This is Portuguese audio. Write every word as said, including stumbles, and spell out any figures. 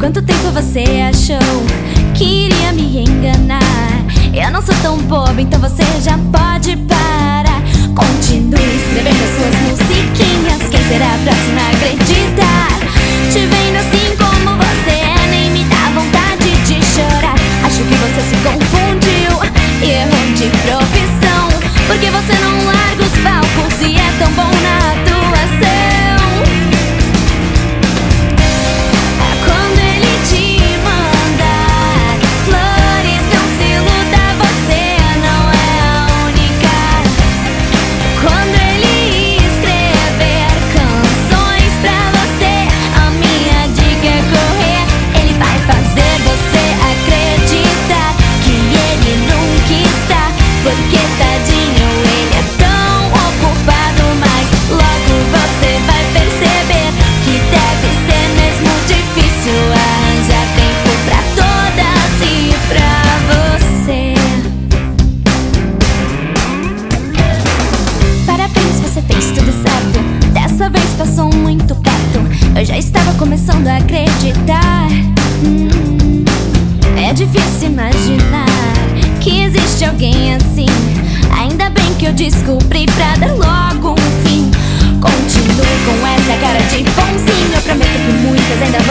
quanto tempo você achou que iria me enganar? Eu não sou tão boba, então você já pode parar. Continue escrevendo as suas musiquinhas. Quem será a próxima a acreditar? Te vendo assim como você é, nem me dá vontade de chorar. Acho que você se confundiu e errou de profissão, porque você não larga os palcos e é tão bom na atuação. Quando ele te mandar flores, não se iluda, você não é a única. Quando ele escrever canções pra você, a minha dica é correr. Ele vai fazer você acreditar que ele nunca está, porque tadinho, ele é tão ocupado. Mas logo você vai perceber que deve ser mesmo difícil arranjar tempo pra todas e pra você. Parabéns, você fez tudo certo. Dessa vez passou muito perto. Eu já estava começando a acreditar. Hum, é difícil imaginar que existe alguém assim. Ainda bem que eu descobri pra dar logo um fim. Continue com essa cara de bonzinho. Eu prometo que muitas ainda